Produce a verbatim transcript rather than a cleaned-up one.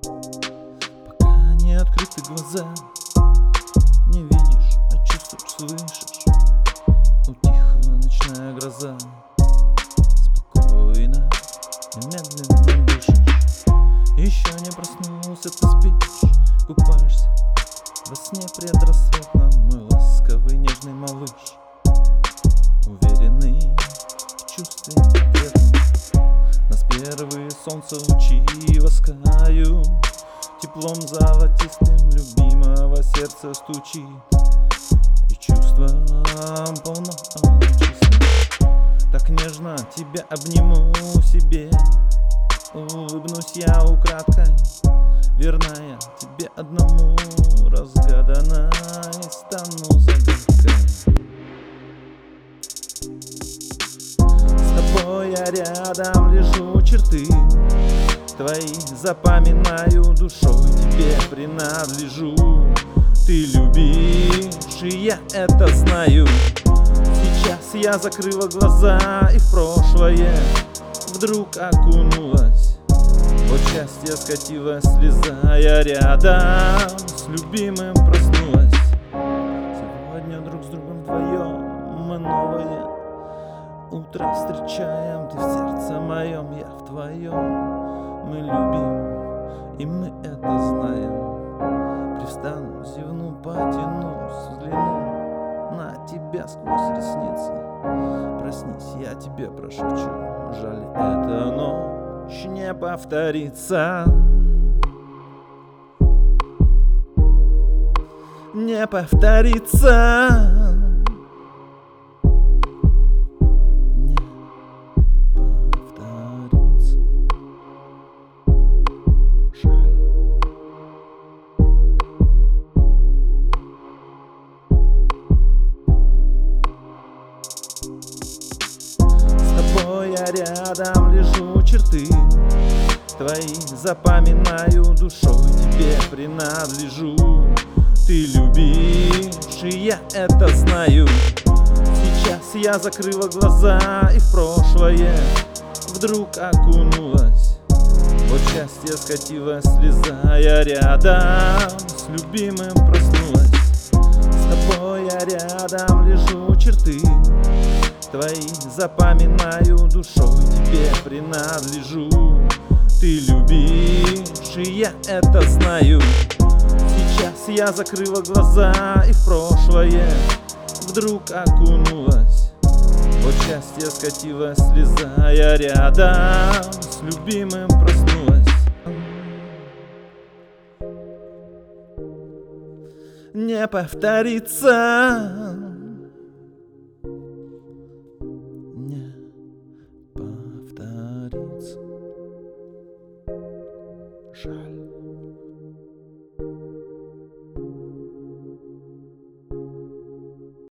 Пока не открыты глаза, не видишь, а чувствуешь, слышишь. Утихла ночная гроза, спокойно и медленно дышишь. Еще не проснулся, ты спишь, купаешься во сне предрассветном. Мой ласковый нежный малыш, уверенный в чувстве ответном. Нас первые солнца лучи ласкают, теплом золотистым любимого сердца стучит. И чувством полно оно чисто. Так нежно тебя обниму себе, улыбнусь я украдкой, верная тебе одному, разгаданной стану загадкой. С тобой я рядом лежу, черты твои запоминаю, душой тебе принадлежу. Ты любишь, и я это знаю. Сейчас я закрыла глаза, и в прошлое вдруг окунулась. Вот счастье скатилась слеза, я рядом с любимым проснулась. Сегодня друг с другом вдвоем мы новое утро встречаем. Ты в сердце моем, я в твоем. Мы любим, и мы это знаем. Привстану, зевну, потянусь, взгляну на тебя сквозь ресницы. Проснись, я тебе прошепчу, жаль, эта ночь не повторится. Не повторится. Не повторится. Жаль. С тобой я рядом лежу, черты твои запоминаю, душой тебе принадлежу. Ты любишь, и я это знаю. Сейчас я закрыла глаза, и в прошлое вдруг окунулась. Вот счастье скатилась слеза, я рядом с любимым проснулась. С тобой я рядом лежу, черты твои запоминаю, душой тебе принадлежу. Ты любишь, и я это знаю. Сейчас я закрыла глаза, и в прошлое вдруг окунулась. Вот счастье скатилась слеза, я рядом с любимым проснулась. Не повторится.